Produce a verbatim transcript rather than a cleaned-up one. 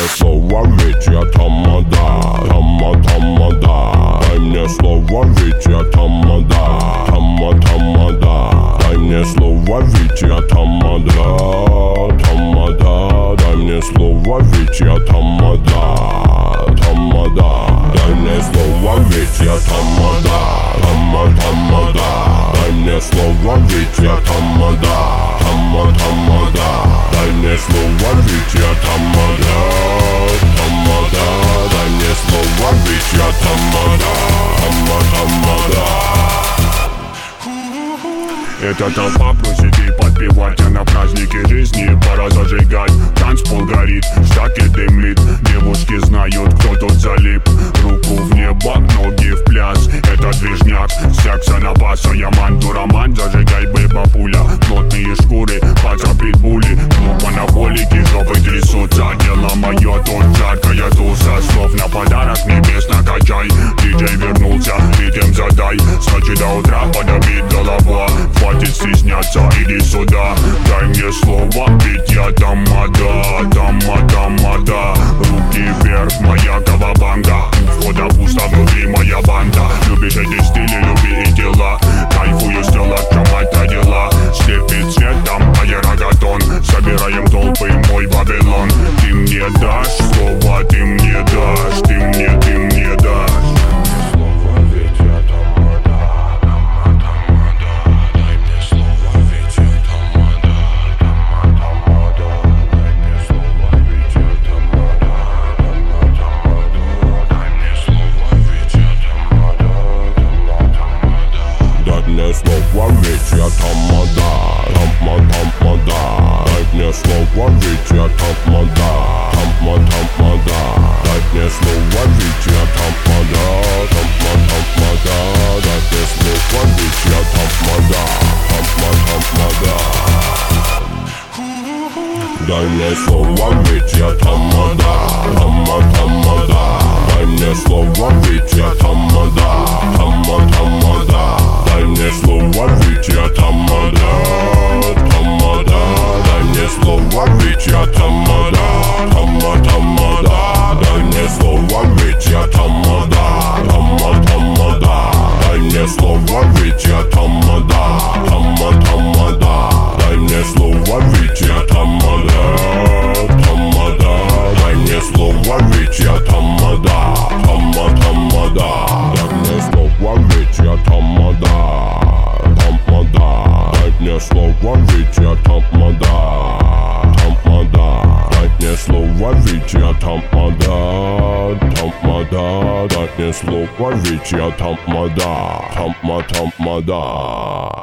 мне слово, ведь я тамада, тама, тамада. Дай мне слово, ведь я тамада, тама, тамада. Дай мне слово, ведь я тамада, тамада. Дай мне слово, ведь я тамада, тамада. Дай мне слово, ведь я тамада, тама, тамада. Дай мне слово, ведь я тамада, тама, тамада. Дай мне слово, ведь я тамада, тамада. Дай мне слово, ведь я тамада, тама, тамада. Эта толпа просит и подпевать, а на празднике жизни пора зажигать. Танцпол горит, штаки дымит, девушки знают, кто тут залип. Руку в небо, ноги в пляс, это движняк, секса на бас. А я манту-роман, зажигай, бэба-пуля. Плотные шкуры, паца питбули, клуб анаболики, жопы трясутся. Дело мое, тут жаркая туса, слов на подарок небес накачай. Диджей вернулся, ритм задай, с ночи до утра подобит голова. Хватит стесняться, иди сюда. Дай мне слово, ведь я тамада, тама, тамада. Руки вверх, моя кавабанга. У входа пусто, внутри моя банда. Любишь эти стили, люби и дела. Кайфую, стела, что мать родила. Слепит цветом аэрогатон. Собираем толпы, мой Вавилон. Ты мне дашь слово, ты мне дашь. Ты мне, ты мне дашь. Слово, ведь я тамада, тама, тамада. Дай мне слово, ведь я тамада, тама, тамада. Дай мне слово, ведь я тамада, тама, тамада. Дай мне слово, ведь я тамада, тама, тамада. Дай мне слово, ведь я тамада, тама, тамада. Дай мне слово, ведь я тамада, тама, тамада. Дай мне слово, ведь я тамада, тамада. Дай мне слово, ведь я тамада, тама, тамада. Дай мне слово, ведь я тамада, тама, тамада. Дай мне слово, ведь я тамада, тама, тамада. Дай мне слово, ведь я тамада, тамада. Дай мне слово, ведь я тамада, тама, тамада. Дай мне слово, ведь я тамада, тамада. Дай мне слово, ведь я тамада, тамада. Дай мне слово, ведь я тамада, тамада. Дай мне слово, ведь я тамада, тама, тамада.